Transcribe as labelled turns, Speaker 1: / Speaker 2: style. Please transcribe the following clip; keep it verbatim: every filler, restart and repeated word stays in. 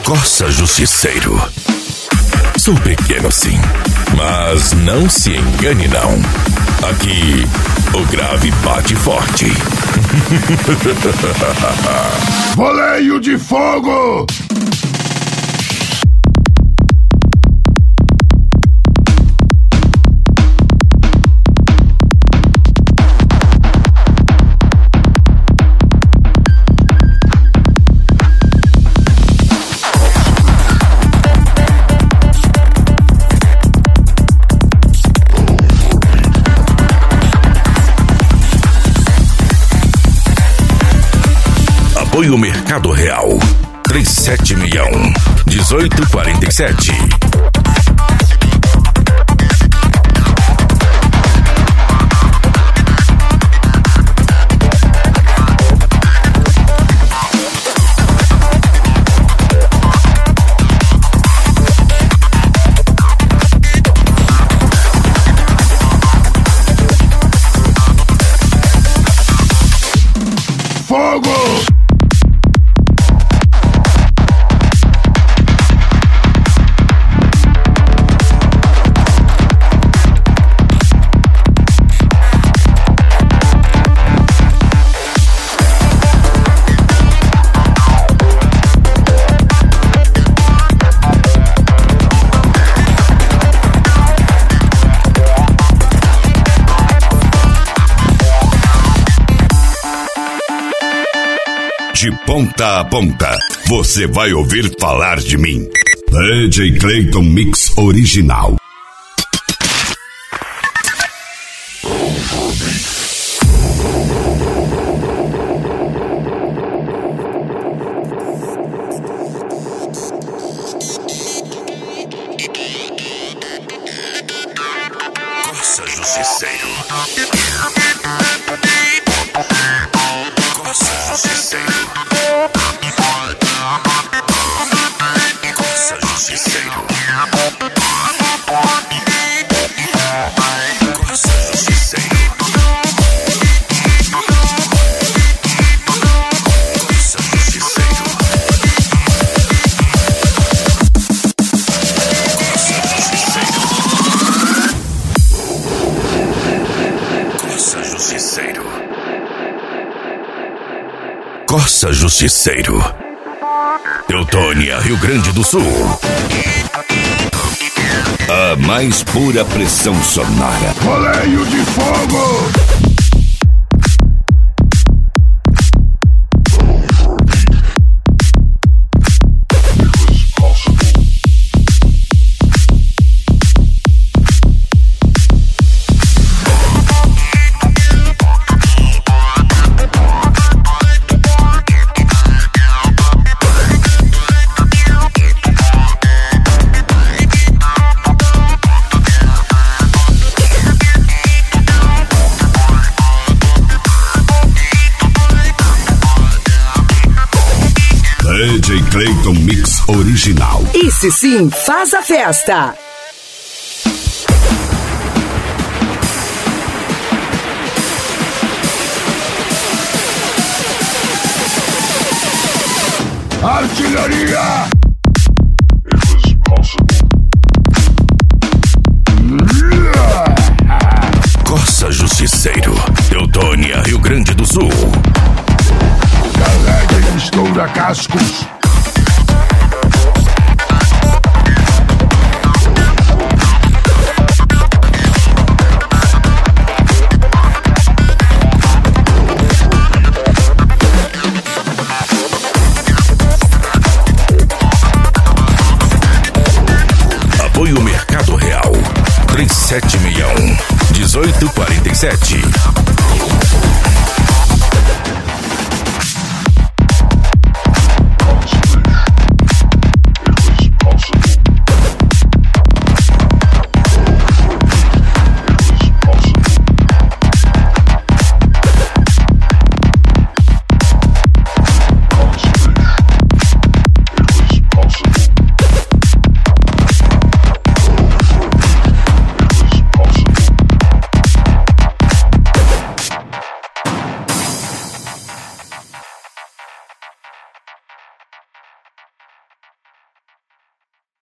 Speaker 1: Corsa Justiceiro. Sou pequeno sim, mas não se engane não. Aqui o grave bate forte.
Speaker 2: Voleio de fogo!
Speaker 1: Apoio Mercado Real. três sete seis um, dezoito quarenta e sete.
Speaker 2: Fogo!
Speaker 1: De ponta a ponta, você vai ouvir falar de mim. D J Clayton Mix Original. Corsa Justiceiro. Corsa Justiceiro. Corsa Justiceiro. Corsa Justiceiro. Corsa Justiceiro. Corsa Justiceiro. Corsa Justiceiro. Teutônia, Rio Grande do Sul. A mais pura pressão sonora.
Speaker 2: Voleio de fogo!
Speaker 1: D J Clayton Mix Original.
Speaker 3: Esse sim faz a festa.
Speaker 2: Artilharia!
Speaker 1: Corsa Justiceiro. Teutônia, Rio Grande do Sul.
Speaker 2: Carrega e estoura cascos.
Speaker 1: Apoio Mercado Real. três sete seis um, dezoito quarenta e sete.